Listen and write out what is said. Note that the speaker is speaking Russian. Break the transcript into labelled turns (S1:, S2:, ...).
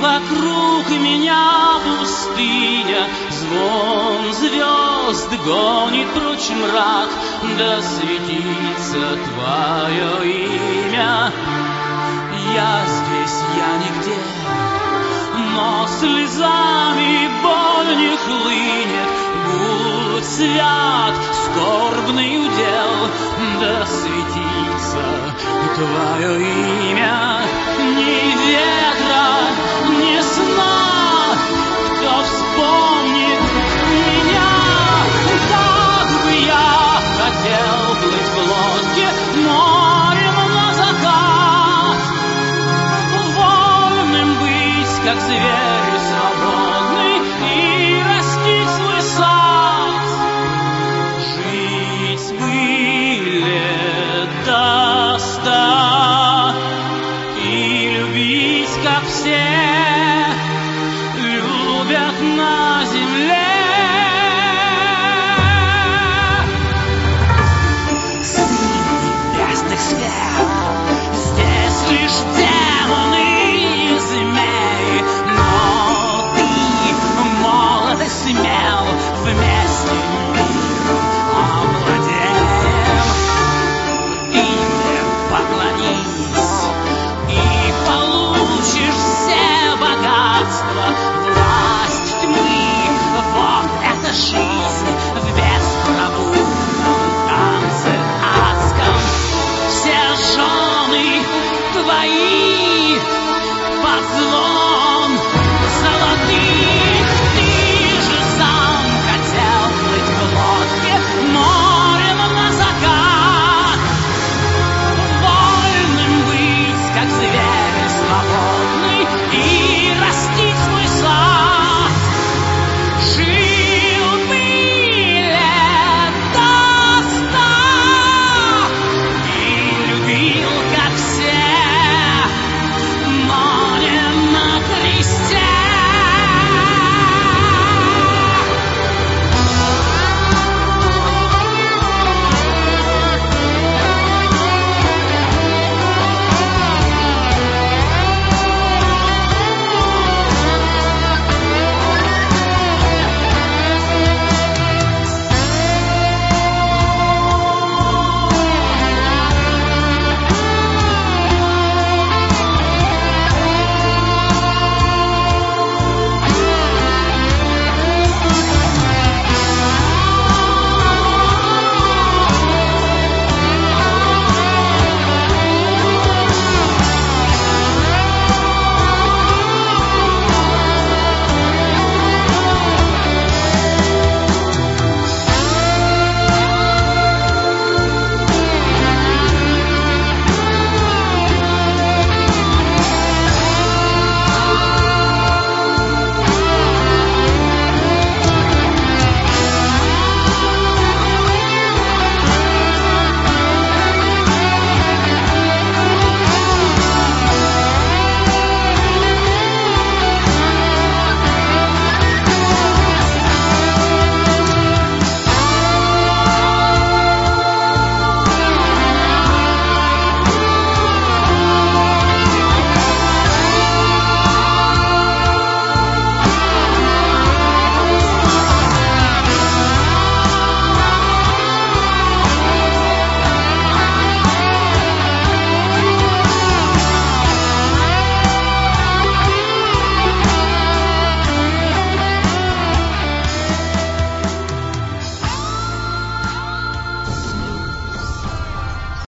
S1: вокруг меня пустыня, звон звезд гонит прочь мрак, да светится Твое имя. Я здесь, я нигде, но слезами боль не хлынет. Будь свят, скорбный удел, да светится Твое имя. Ни ветра, ни сна, кто вспомнит меня. Как бы я хотел плыть в лодке морем на закат, вольным быть, как зверь свободный, и растить свой сад. Жить бы лет до 100 и любить, как все любят на земле.